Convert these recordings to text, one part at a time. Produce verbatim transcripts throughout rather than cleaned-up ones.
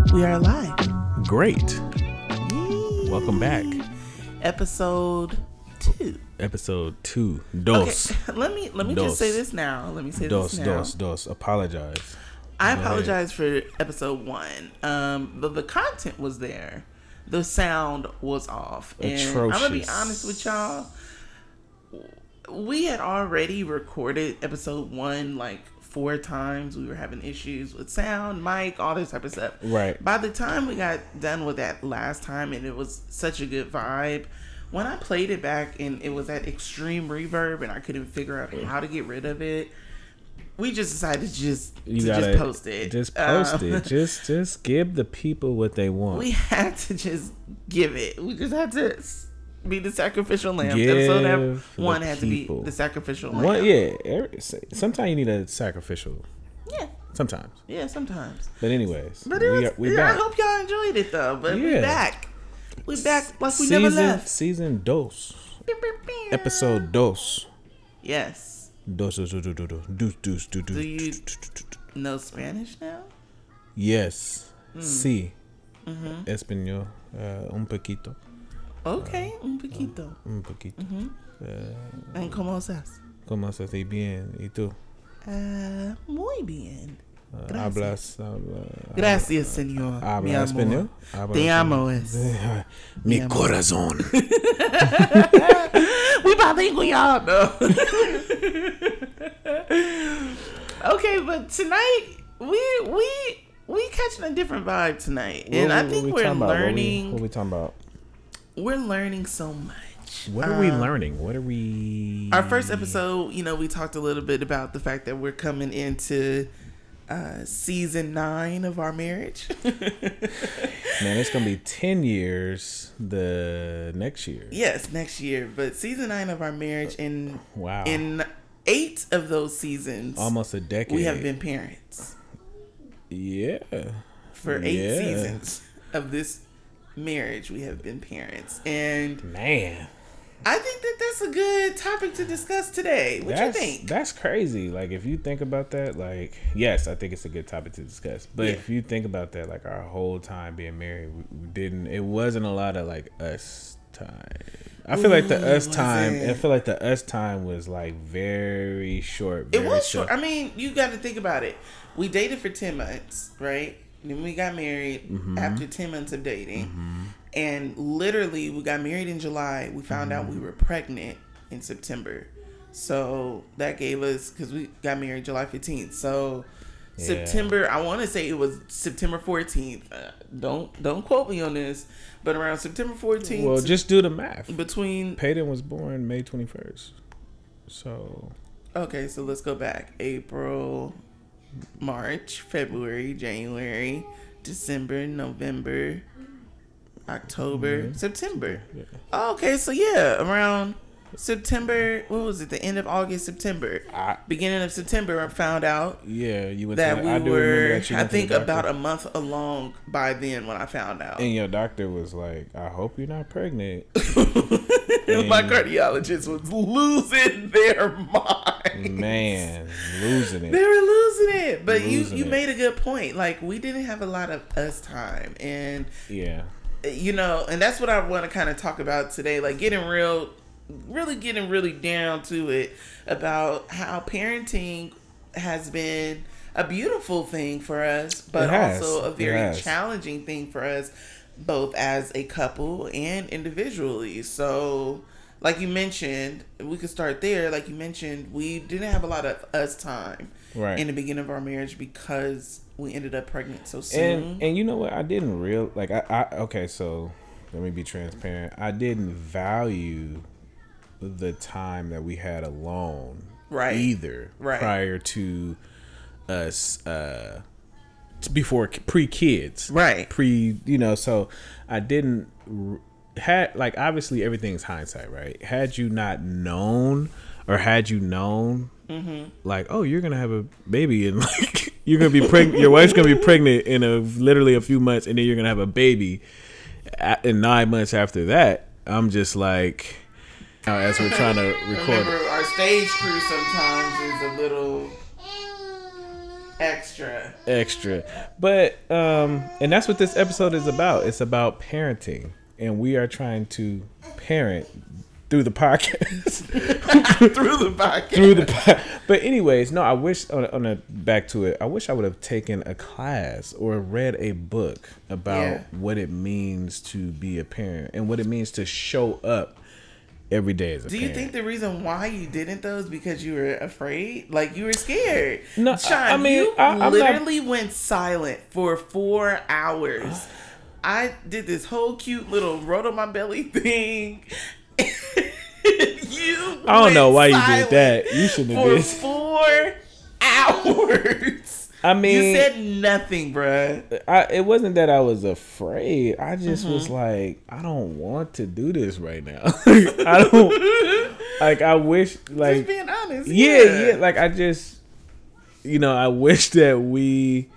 We are live. Great. Yay. Welcome back. Episode two. Episode two. Dos. Okay, let me let me Dos. just say this now. Let me say Dos, this now. dos, dos. Apologize. I Go apologize for episode one. Um, but the content was there. The sound was off. And I'm gonna be Atrocious. honest with y'all. We had already recorded episode one like four times. We were having issues with sound, mic, all this type of stuff. Right. By the time we got done with that last time and it was such a good vibe, when I played it back and it was at extreme reverb and I couldn't figure out how to get rid of it, we just decided to just, You to gotta just post it. Just post Um, it. Just just give the people what they want. We had to just give it. We just had to be the sacrificial lamb. Give Episode the one had to be people. the sacrificial lamb. What? Yeah. every- Sometimes you need a sacrificial. Yeah. Sometimes. Yeah, sometimes. But anyways, But it was, we are, we yeah, I back. hope y'all enjoyed it though. But we Yeah. back. We back like we season, never left. Season dos. Episode dos. Yes. Dos, dos, dos, dos, dos, dos, dos, dos, Do you dos, dos, dos. know Spanish now? Yes. Sí. Mm-hmm. Español. Uh, un poquito. Okay, un poquito. Un poquito. Mm-hmm. Uh, ¿En cómo estás? ¿Cómo estás? Bien. ¿Y tú? Uh, muy bien. Uh, Gracias. hablas. habla- Gracias, señor. Habla Mi amor. español. Habla Te español. amo, es. Mi Mi amor. corazón. We bilingual, y'all. No. Okay, but tonight we we we catching a different vibe tonight, and What- I what think we we're talking about? What we- learning. What we talking about? We're learning so much. What are we Um, learning? What are we? Our first episode, you know, we talked a little bit about the fact that we're coming into uh, season nine of our marriage. Man, it's gonna be ten years the next year. Yes, next year, but season nine of our marriage, and Wow. in eight of those seasons, Almost a decade. we have been parents Yeah. for eight Yeah. seasons of this marriage. We have been parents, and Man. I think that that's a good topic to discuss today. What that's, you think? That's crazy. Like, if you think about that, like, yes, I think it's a good topic to discuss. But Yeah. if you think about that, like, our whole time being married, we, we didn't, it wasn't a lot of, like, us time. I feel like the Ooh, us time, was it? I feel like the us time was, like, very short. It very was short. I mean, you got to think about it. We dated for ten months, right? Then we got married Mm-hmm. after ten months of dating. And literally, we got married in July. We found out Mm-hmm. we were pregnant in September. So that gave us, because we got married July fifteenth. So Yeah. September, I want to say it was September fourteenth. Uh, don't don't quote me on this, but around September fourteenth, Well, just do the math. between, Peyton was born May twenty-first. So, okay, so let's go back. April, March, February, January, December, November, October, Mhm. September. yeah. Oh, okay, so yeah, around September, what was it? The end of August, September, I, beginning of September, I found out yeah, you went that to, we I do remember were, that you I went to the think, doctor. about a month along by then when I found out. And your doctor was like, I hope you're not pregnant. My cardiologist was losing their mind. Man, losing They it. were losing it. But Losing you, you it. made a good point. Like, we didn't have a lot of us time. And, Yeah. you know, and that's what I want to kind of talk about today. Like, getting real, really getting really down to it about how parenting has been a beautiful thing for us, but It has. also a It very has. challenging thing for us, both as a couple and individually. So, like you mentioned, we could start there. Like you mentioned, we didn't have a lot of us time Right. in the beginning of our marriage because we ended up pregnant so soon. And and you know what? I didn't real like I, I okay, so let me be transparent. I didn't value the time that we had alone Right. either Right. prior to us uh t- before pre kids. Right. Pre, you know, so I didn't r- had like obviously everything's hindsight, right? Had you not known or had you known Mm-hmm. like, oh, you're gonna have a baby and like you're gonna be pregnant, your wife's gonna be pregnant in a literally a few months, and then you're gonna have a baby a- in nine months after that. I'm just like, now as we're trying to record. Remember, our stage crew sometimes is a little Extra. Extra. But um and that's what this episode is about. It's about parenting. And we are trying to parent through the podcast. through the podcast. Through the po- But anyways, no, I wish on a, on a back to it. I wish I would have taken a class or read a book about Yeah. what it means to be a parent and what it means to show up every day as a Do you parent. think the reason why you didn't though is because you were afraid? Like you were scared? No, Sean, I- I mean, you I- I'm not- literally went silent for four hours. I did this whole cute little roll on my belly thing. you I don't know why went you did that. You shouldn't have for did. four hours. I mean, you said nothing, bruh. I, it wasn't that I was afraid. I just Mm-hmm. was like, I don't want to do this right now. I don't like. I wish, like, Just being honest. yeah, Yeah, yeah. Like, I just, you know, I wish that we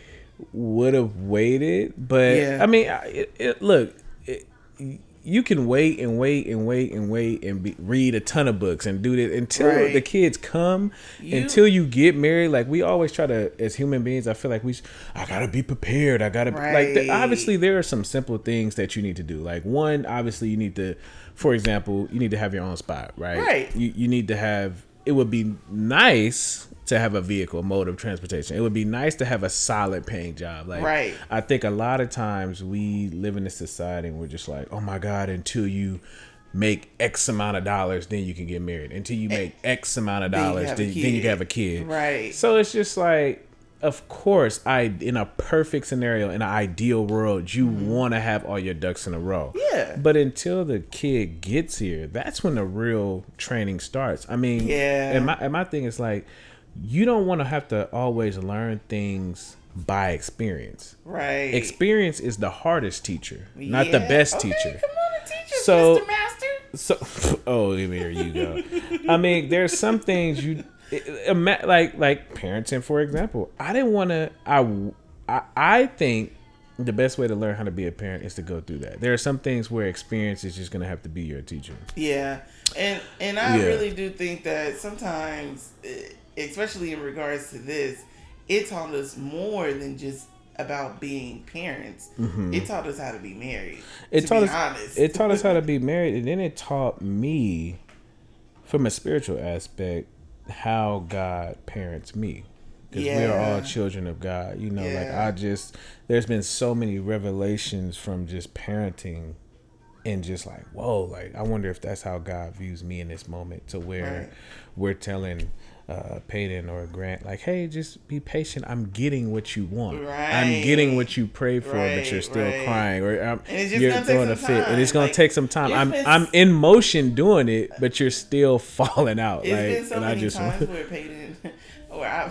would have waited. But Yeah. I mean, I- it, it, look, it, you can wait and wait and wait and wait and be, read a ton of books and do this until Right. the kids come. You- until you get married, like we always try to, as human beings, I feel like we, I gotta be prepared. I gotta be, like. Right. The, obviously, there are some simple things that you need to do. Like one, obviously, you need to, for example, you need to have your own spot, right? Right. You you need to have. It would be nice to have a vehicle, mode of transportation. It would be nice to have a solid paying job. Like, Right. I think a lot of times we live in a society and we're just like, oh my God, until you make X amount of dollars, then you can get married. Until you make X amount of Then you dollars, have a then, then you kid. can have a kid. Right. So it's just like, of course, I in a perfect scenario, in an ideal world, you want to have all your ducks in a row. Yeah. But until the kid gets here, that's when the real training starts. I mean, Yeah. And my and my thing is like, you don't want to have to always learn things by experience. Right. Experience is the hardest teacher, not the Yeah. best Okay, teacher. Come on and teach us, So- Mister Master. So, oh, here you go. I mean, there's some things you, ima- like, like parenting, for example. I didn't want to. I, I, I think the best way to learn how to be a parent is to go through that. There are some things where experience is just gonna have to be your teacher. Yeah, and and I Yeah. really do think that sometimes, eh, especially in regards to this, it taught us more than just about being parents. It taught us how to be married. It to taught be us. honest. It taught us how to be married, and then it taught me, from a spiritual aspect, how God parents me. Because we are all Yeah. children of God. You know, like Yeah. I just, there's been so many revelations from just parenting and just like, whoa, like I wonder if that's how God views me in this moment, to where Right. we're telling uh, Peyton or Grant, like, hey, just be patient. I'm getting what you want. I'm getting Right. what you pray for, but you're Right, still right. crying, or um, And it's just you're gonna take throwing a some fit, and it's time. gonna Like, take some time. it's I'm been- I'm in motion doing it, but you're still falling out. It's like, been so and I many just times where Peyton, or I,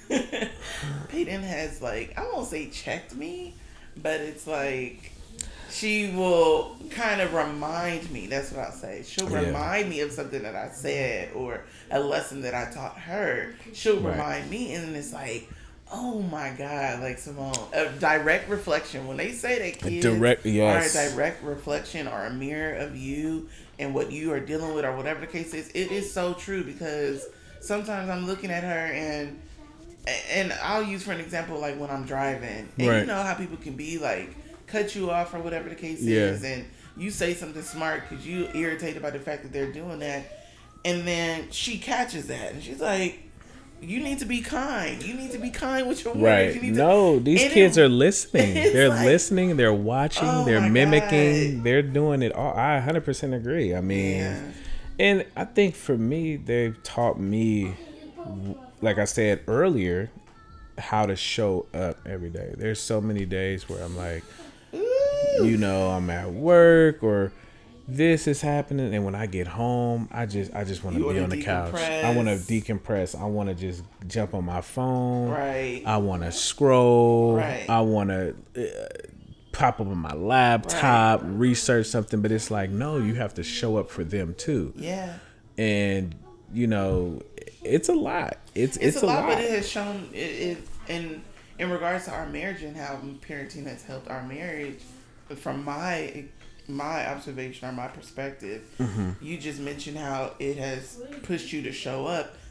Peyton has like, I won't say checked me, but it's like she will kind of remind me. That's what I'll say. She'll Yeah. remind me of something that I said or a lesson that I taught her. She'll Right. remind me, and then it's like, oh my God, like Simone, a direct reflection. When they say that kids direct- yes. are a direct reflection or a mirror of you and what you are dealing with or whatever the case is, it is so true, because sometimes I'm looking at her and and I'll use for an example, like when I'm driving, and Right. you know how people can be like cut you off or whatever the case Yeah. is, and you say something smart because you irritated by the fact that they're doing that, and then she catches that and she's like, you need to be kind. You need to be kind with your words. right. You need to- No, these And kids it- are listening. it's They're like- listening. They're watching. Oh they're my mimicking. God. They're doing it all. I one hundred percent agree. I mean, Yeah. and I think for me, they've taught me, like I said earlier, how to show up every day. There's so many days where I'm like, Ooh. you know, I'm at work or this is happening, and when I get home, I just I just want You to be wanna on the couch. I want to decompress. I want to just jump on my phone. Right. I want to scroll. Right. I want to uh, pop up on my laptop, research something. But it's like, no, you have to show up for them too. Yeah. And you know, it's a lot. It's It's, it's, a lot, but it has shown it, it in in regards to our marriage and how parenting has helped our marriage. From my my observation or my perspective, Mm-hmm. you just mentioned how it has pushed you to show up.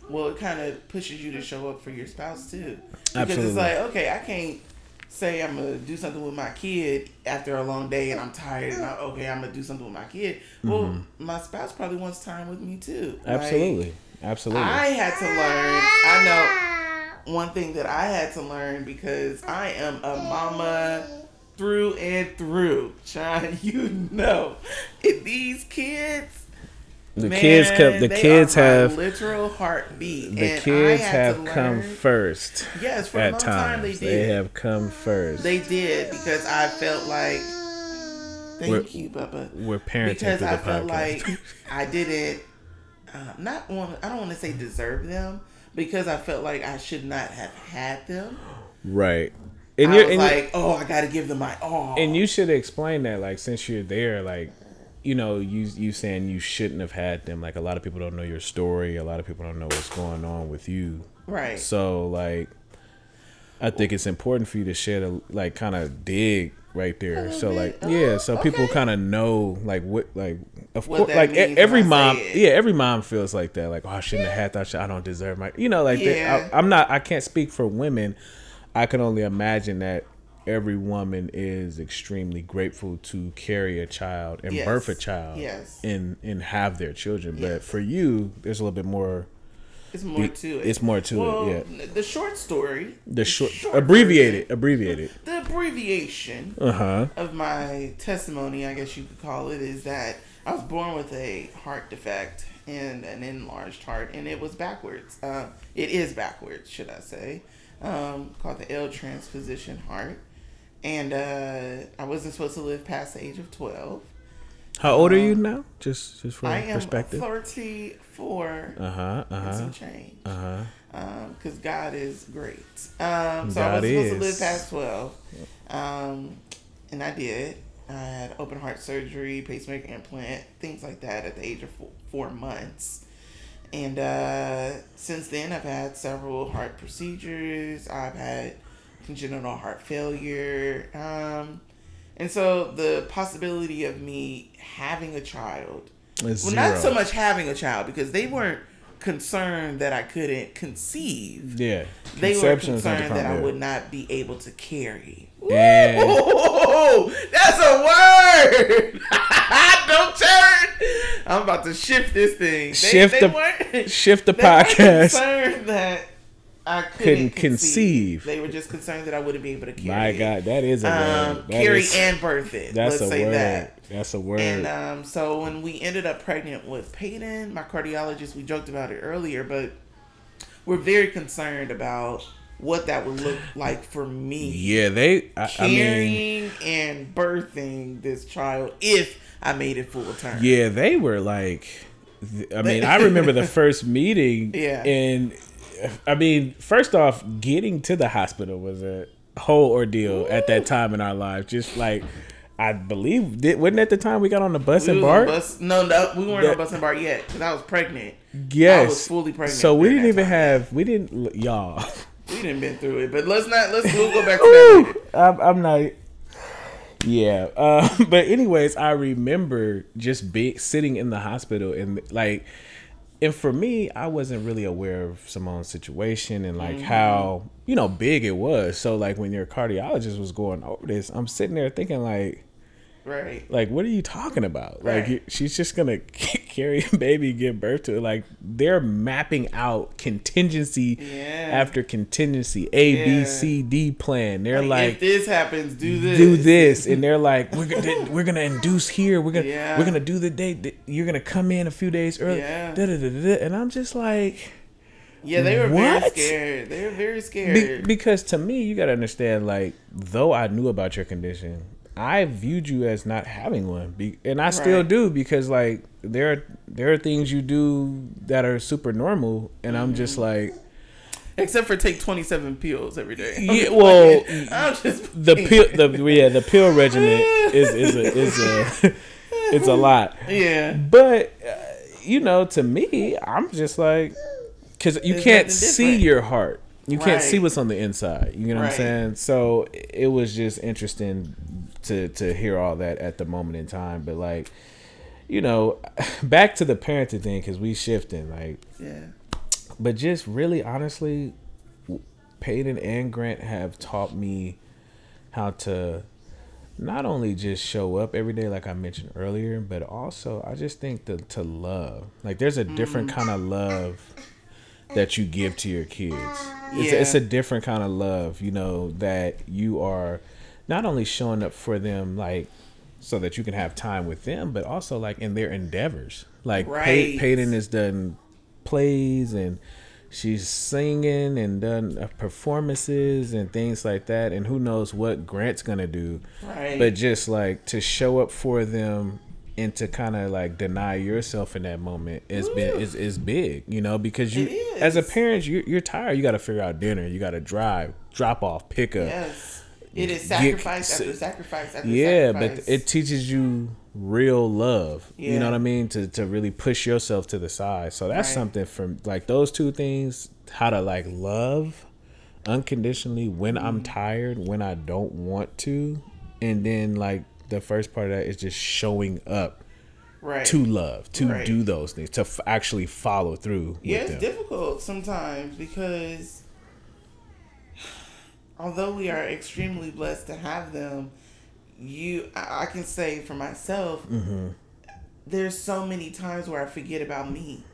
well, it kind of pushes you to show up for your spouse too. Because Absolutely. it's like, okay, I can't say I'm gonna do something with my kid after a long day and I'm tired. And I, okay, I'm gonna do something with my kid. Well, mm-hmm. my spouse probably wants time with me too. Absolutely, like, absolutely. I had to learn. I know one thing that I had to learn because I am a mama through and through. Sean, you know, if these kids. The Man, kids come. The kids have literal heartbeat. The and kids I have learn, come first. Yes, for at a long times time they did. They have come first. They did because I felt like. Thank we're, you, Bubba. We're parenting because through the I felt podcast. like I didn't. Uh, not want. I don't want to say deserve them because I felt like I should not have had them. Right. And I you're was and like, oh, I got to give them my all. And you should explain that, like, since you're there, like. You know, you you saying you shouldn't have had them. Like, a lot of people don't know your story. A lot of people don't know what's going on with you. Right. So, like, I think it's important for you to share the, like, kind of dig right there. So, bit. like, yeah, so okay. people kind of know, like, what, like, of what course, like, means every when I mom, say it. yeah, every mom feels like that. Like, oh, I shouldn't have had that. I don't deserve my, you know, like, Yeah. that. I, I'm not, I can't speak for women. I can only imagine that every woman is extremely grateful to carry a child and Yes. birth a child Yes. and and have their children. Yes. But for you, there's a little bit more. It's more to it. It's more to well, it. Yeah. The short story. The short, short abbreviated, version, abbreviated. The abbreviation Uh huh. of my testimony, I guess you could call it, is that I was born with a heart defect and an enlarged heart, and it was backwards. Uh, it is backwards, should I say? Um, called the L transposition heart. And uh, I wasn't supposed to live past the age of twelve. How old um, are you now? Just just for I am perspective. thirty-four. Uh huh. Uh And some huh. change. Uh huh. Um, because God is great. Um, so God I was supposed to live is. past twelve. Um, and I did. I had open heart surgery, pacemaker implant, things like that at the age of four, four months. And uh, since then, I've had several heart procedures. I've had congenital heart failure. Um, and so the possibility of me having a child, It's well, zero. not so much having a child, because they weren't concerned that I couldn't conceive. Yeah. They were Conception is not concerned the that I problem. would not be able to carry. Yeah. Ooh, that's a word. Don't turn. I'm about to shift this thing. They, Shift they the- weren't, Shift the they weren't podcast. concerned that I couldn't, Couldn't conceive. conceive. They were just concerned that I wouldn't be able to carry. My it. God, that is a Um, word. That carry is- and birth it. That's Let's a say word. that. That's a word. And um, so when we ended up pregnant with Peyton, my cardiologist, we joked about it earlier, but we're very concerned about what that would look like for me. Yeah, they. I, I mean, Carrying and birthing this child if I made it full term. yeah, they were like. I mean, I remember the first meeting. Yeah. And I mean, first off, getting to the hospital was a whole ordeal Ooh. at that time in our lives. Just like. I believe, did, wasn't at the time we got on the bus We and was on Bart? bus, no, no, we weren't That- on bus and Bart yet because I was pregnant. Yes. I was fully pregnant. So we during didn't that even time. have, we didn't, y'all. We didn't been through it, but let's not. Let's we'll go back to that later. I'm, I'm not. Yeah, uh, but anyways, I remember just be sitting in the hospital and like, and for me, I wasn't really aware of Simone's situation and like Mm-hmm. how you know big it was. So like when your cardiologist was going over this, I'm sitting there thinking like. Right. Like, what are you talking about? Like, Right. you- she's just gonna carry a baby, give birth to it. Like, they're mapping out contingency Yeah. after contingency, A, Yeah. B, C, D plan. They're Like, like, if this happens, do this. do this, and they're like, we're gonna we're gonna induce here. We're gonna Yeah. we're gonna do the date. You're gonna come in a few days early. Yeah. Da, da, da, da, da. And I'm just like, Yeah, they were very What? scared. They were very be, scared. because to me, you gotta understand. Like, though I knew about your condition, I viewed you as not having one, be, and I still Right. do because like there are there are things you do that are super normal, and I'm just like Except for take twenty-seven pills every day. I'm Yeah, just well, playing. I'm just the pill the yeah the pill regimen is is a is a it's a lot, yeah. but uh, you know to me I'm just like because you There's can't nothing see different. your heart. You can't Right. see what's on the inside. You know what I'm Right. saying? So it was just interesting to to hear all that at the moment in time. But like, you know, back to the parenting thing because we shifting. Like, Yeah. but just really honestly, Peyton and Grant have taught me how to not only just show up every day like I mentioned earlier, but also I just think to to love. Like there's a different mm. kind of love that you give to your kids. It's, yeah. it's a different kind of love, you know, that you are not only showing up for them like so that you can have time with them, but also like in their endeavors. Like right. Pey- Peyton has done plays and she's singing and done performances and things like that. And who knows what Grant's going to do. Right. But just like to show up for them and to kind of like deny yourself in that moment is been is, is big, you know, because you as a parent, you're, you're tired. You got to figure out dinner. You got to drive, drop off, pick up. Yes. It is sacrifice get, after sacrifice after yeah, sacrifice. Yeah, but it teaches you real love. Yeah. You know what I mean? To to really push yourself to the side. So that's right. something from like those two things, how to like love unconditionally when mm-hmm. I'm tired, when I don't want to. And then like the first part of that is just showing up right. to love, to right. do those things, to f- actually follow through. Yeah, with it's them. difficult sometimes because although we are extremely blessed to have them, you, I can say for myself, mm-hmm. there's so many times where I forget about me.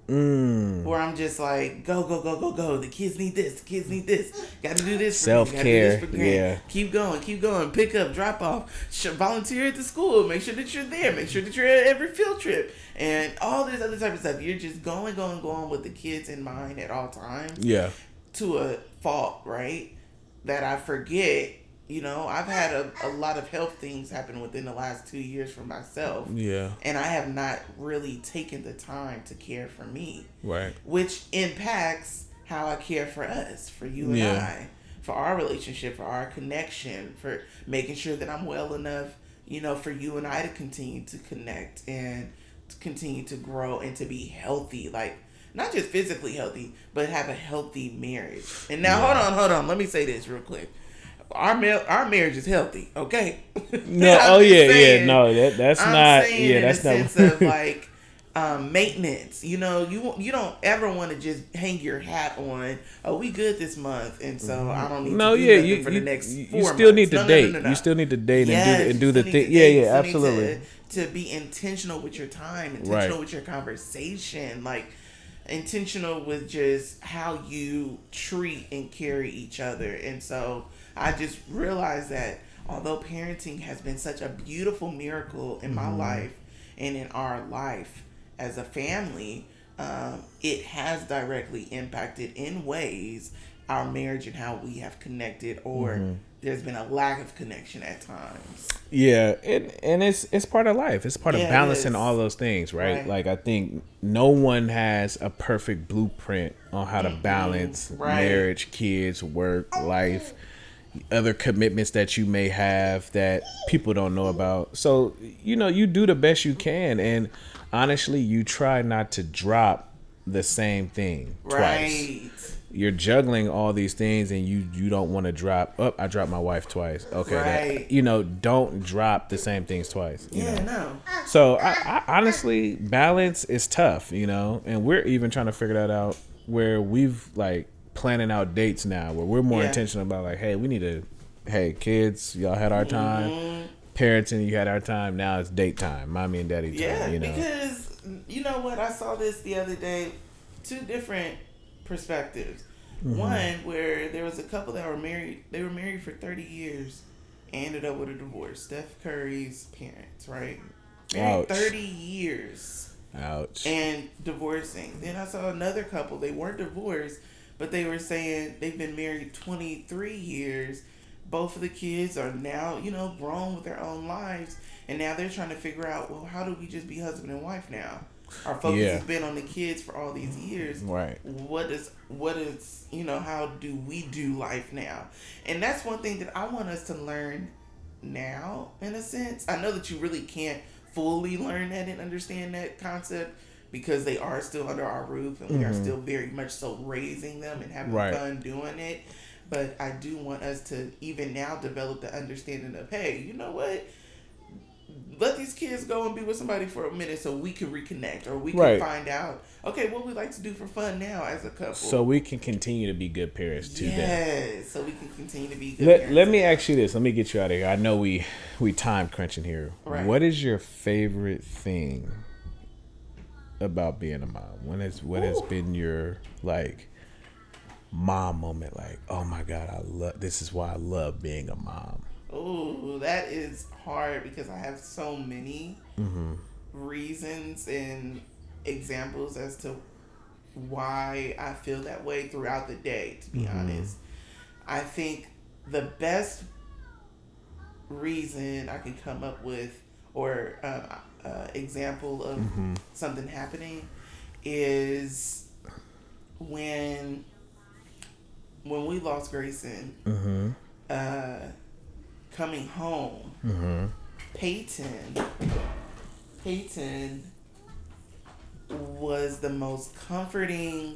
Mm. Where I'm just like, go, go, go, go, go. The kids need this. The kids need this. Got to do this for self care. Yeah. Keep going. Keep going. Pick up. Drop off. Volunteer at the school. Make sure that you're there. Make sure that you're at every field trip and all this other type of stuff. You're just going, going, going with the kids in mind at all times. Yeah. To a fault, right? That I forget. You know, I've had a, a lot of health things happen within the last two years for myself. Yeah. And I have not really taken the time to care for me. Right. Which impacts how I care for us, for you and yeah. I, for our relationship, for our connection, for making sure that I'm well enough, you know, for you and I to continue to connect and to continue to grow and to be healthy. Like, not just physically healthy, but have a healthy marriage. And now, yeah. hold on, hold on. Let me say this real quick. Our ma- our marriage is healthy, okay? No, oh yeah, saying, yeah, no, that that's I'm not. Saying yeah, in that's a not. sense of like um, maintenance. You know, you you don't ever want to just hang your hat on. Oh, we good this month, and so mm-hmm. I don't need no, to do yeah, nothing you, for you, the next you four You still months. need to no, date. No, no, no, no. You still need to date yes, and do the, and do the thing. Yeah, date. yeah, absolutely. To, to be intentional with your time, intentional right. with your conversation, like. Intentional with just how you treat and carry each other. And so I just realized that although parenting has been such a beautiful miracle in my mm-hmm. life and in our life as a family, um, it has directly impacted in ways our marriage and how we have connected, or mm-hmm. there's been a lack of connection at times. Yeah, and and it's it's part of life. It's part yeah, of balancing all those things, right? right? Like I think no one has a perfect blueprint on how to mm-hmm. balance right. marriage, kids, work, life, other commitments that you may have that people don't know about. So, you know, you do the best you can, and honestly, you try not to drop the same thing right. twice. You're juggling all these things and you, you don't want to drop. Oh, I dropped my wife twice. Okay. Right. That, you know, don't drop the same things twice. You yeah, know? no. So I, I honestly, balance is tough, you know, and we're even trying to figure that out where we've like planning out dates now where we're more yeah. intentional about like, hey, we need to, hey, kids, y'all had our time. Mm-hmm. Parenting, you had our time. Now it's date time. Mommy and daddy time. Yeah, you know? Because you know what? I saw this the other day. Two different perspectives. Mm-hmm. One where there was a couple that were married. They were married for thirty years and ended up with a divorce. Steph Curry's parents, right? Married Ouch. thirty years. Ouch. And divorcing. Then I saw another couple. They weren't divorced, but they were saying they've been married twenty-three years. Both of the kids are now, you know, grown with their own lives. And now they're trying to figure out, well, how do we just be husband and wife now? Our focus yeah. has been on the kids for all these years. Right. What is, what is, you know, how do we do life now? And that's one thing that I want us to learn now, in a sense. I know that you really can't fully learn that and understand that concept because they are still under our roof and we mm-hmm. are still very much so raising them and having right. fun doing it. But I do want us to even now develop the understanding of, hey, you know what? let these kids go and be with somebody for a minute so we can reconnect, or we can Right. find out, okay, what we like to do for fun now as a couple. So we can continue to be good parents to them. Yes, so we can continue to be good Let, parents. let me ask you this. Let me get you out of here. I know we we time crunching here. Right. What is your favorite thing about being a mom? When is what has Ooh. been your like mom moment? Like, oh my God, I love this is why I love being a mom. Oh, that is hard because I have so many Mm-hmm. reasons and examples as to why I feel that way throughout the day, to be Mhm. honest. I think the best reason I can come up with, or uh, uh, example of Mm-hmm. something happening, is when when we lost Grayson, Mm-hmm. uh, coming home, Mm-hmm. Peyton, Peyton was the most comforting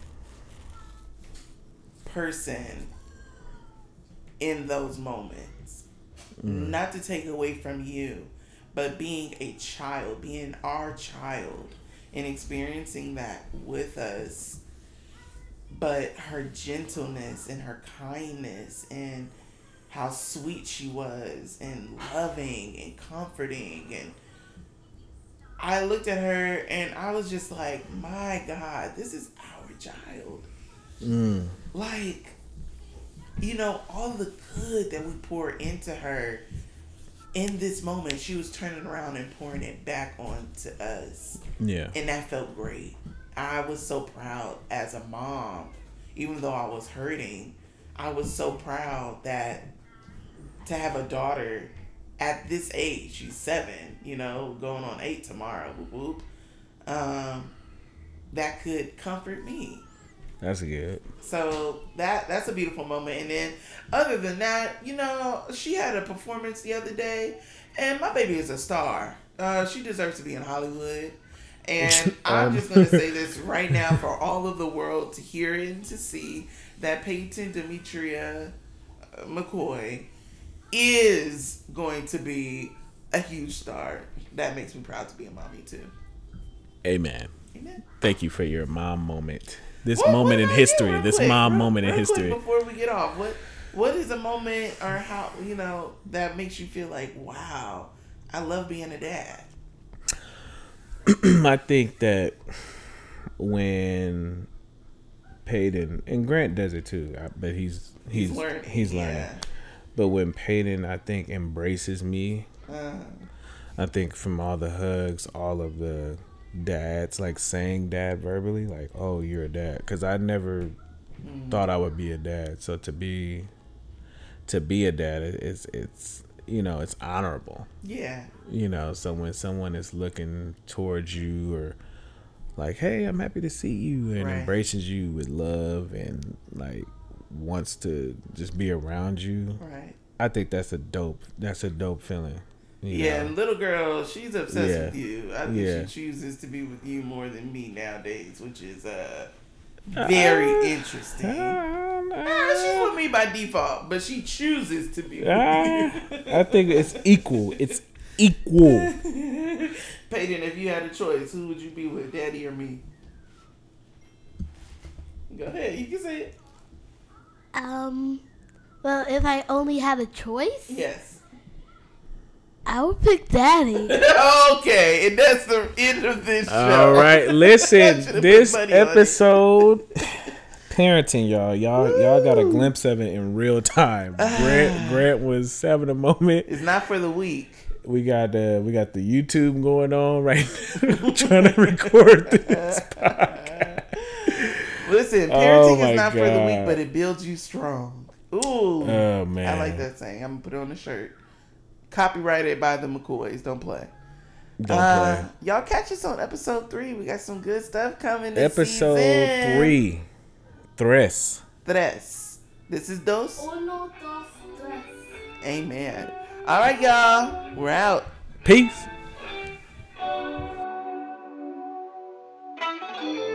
person in those moments. Mm. Not to take away from you, but being a child, being our child, and experiencing that with us. But her gentleness and her kindness and how sweet she was and loving and comforting, and I looked at her and I was just like, my God, this is our child. Mm. Like, you know, all the good that we pour into her in this moment, she was turning around and pouring it back on to us. Yeah. And that felt great. I was so proud as a mom, even though I was hurting. I was so proud that to have a daughter at this age, she's seven, you know, going on eight tomorrow, whoop, whoop, um, that could comfort me. That's good. So that that's a beautiful moment. And then other than that, you know, she had a performance the other day, and my baby is a star. Uh, she deserves to be in Hollywood. And I'm Um. just going to say this right now for all of the world to hear and to see, that Peyton Demetria McCoy is going to be a huge star. That makes me proud to be a mommy too. Amen. Amen. Thank you for your mom moment. This What- moment what in did I get history. real This quick? mom Real- moment in real quick history. Before we get off, what what is a moment or how, you know, that makes you feel like, wow, I love being a dad? I think that when Peyton, and Grant does it too, I- but he's he's He's learning. he's learning. Yeah. But when Peyton, I think, embraces me, Uh, I think from all the hugs, all of the dads like saying dad verbally, like, oh, you're a dad, because I never mm, thought I would be a dad. So to be to be a dad, it- it's it's you know it's honorable. yeah. You know, so when someone is looking towards you or like, hey, I'm happy to see you, and Right. embraces you with love and like wants to just be around you, Right. I think that's a dope that's a dope feeling. you Yeah, know? and little girl, she's obsessed Yeah. with you. I think Yeah. she chooses to be with you more than me nowadays, which is uh very Uh, interesting. Uh, Ah, she's with me by default, but she chooses to be with uh, you. I think it's equal. It's equal. Peyton, if you had a choice, who would you be with, Daddy or me? Go ahead, you can say it. Um, well, if I only had a choice, Yes. I would pick Daddy. Okay, and that's the end of this show. All right, I listen. should've put This money on it. episode, parenting, y'all, y'all, y'all got a glimpse of it in real time. Grant, Grant was having a moment. It's not for the weak. We got uh, we got the YouTube going on right now, trying to record this. Listen, Oh parenting my is not for the weak, God. but it builds you strong. Ooh. Oh man, I like that saying. I'm going to put it on the shirt. Copyrighted by the McCoys. Don't play. Don't Uh, play. y'all catch us on episode three. We got some good stuff coming this Episode season. three, Tres. Tres. This is Dos. Uno, dos, tres. Amen. All right, y'all. We're out. Peace.